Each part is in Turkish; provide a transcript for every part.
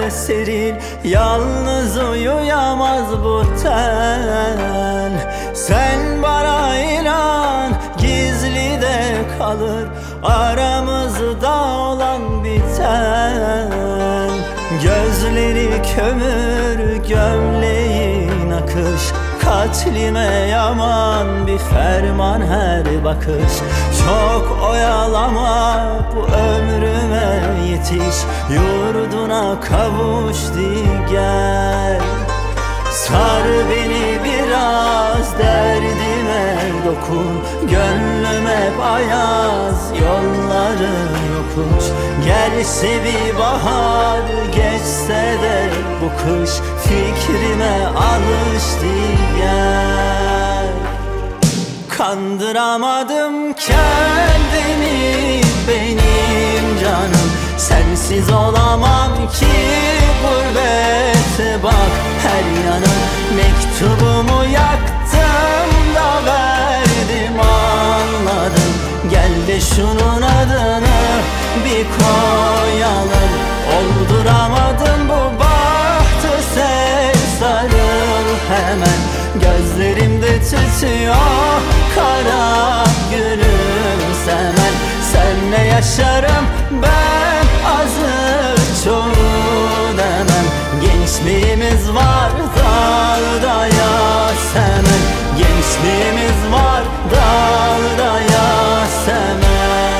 seril, yalnız uyuyamaz bu ten. Sen bana inan, gizli de kalır aramızda olan biten. Gözleri kömür, gömleğin akış, katlime yaman bir ferman her bakış. Çok oyalama, bu ömrüme yetiş, yurduna kavuş gel. Sar beni biraz, derdime dokun, gönlüme bayaz, yolları yokuş. Gelse bir bahar, geçse de bu kış, fikrime alıştı gel. Kandıramadım kendimi benim canım, sensiz olamam ki gurbete bak her yanım. Mektubumu yaktım da verdim, anladım. Gel de şunun adını bir koyalım. Olduramadım bu bahtı, sen sarıl hemen. Gözlerimde tütüyor kara gülüm semen. Senle yaşarım ben, azı çoğu demem. Gençliğimiz var dağda yasemen, gençliğimiz var dağda yasemen.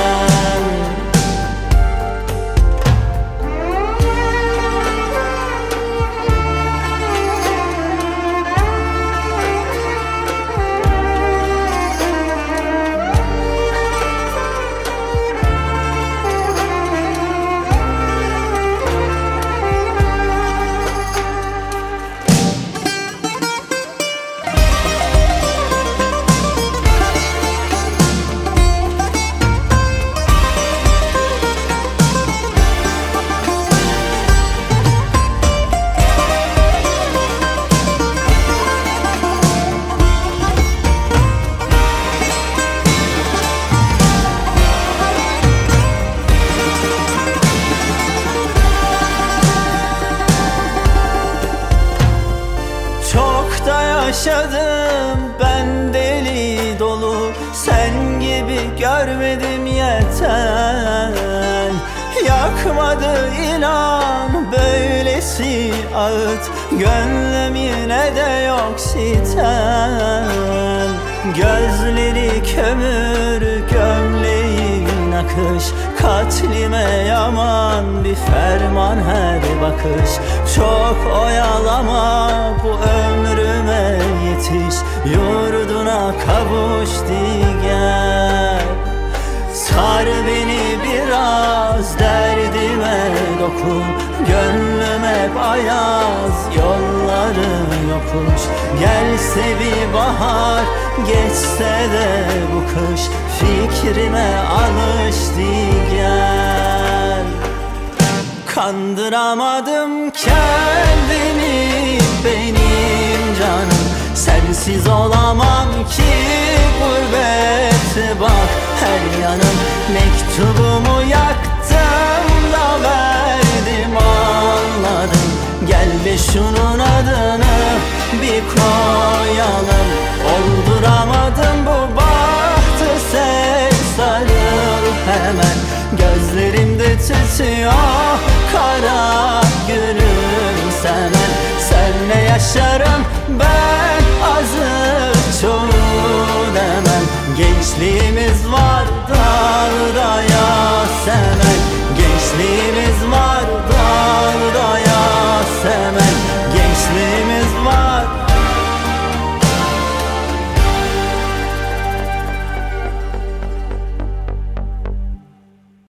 Yaşadım ben deli dolu, sen gibi görmedim yeter. Yakmadı inan böylesi ağıt, gönlüm yine de yok sitem. Gözleri kömür, gömleğin akış, katlime yaman bir ferman her bakış. Çok oyalama, bu ömrüme yetiş, yurduna kavuş gel. Sar beni biraz, derdime dokun, gönlüme bayaz, yolları yokuş. Gelse bir bahar, geçse de bu kış, fikrime alıştı gel. Kandıramadım kendimi benim canım, sensiz olamam ki gurbete bak her yanım. Mektubumu yaktım da verdim, anladım. Gel de şunun adını bir koyalım. Olduramadım bu bahtı, sen sarıl hemen. Gözlerimde tütüyor kara gülüm semen. Senle yaşarım ben, azı çoğu demem. Gençliğimiz var dağda yasemen, gençliğimiz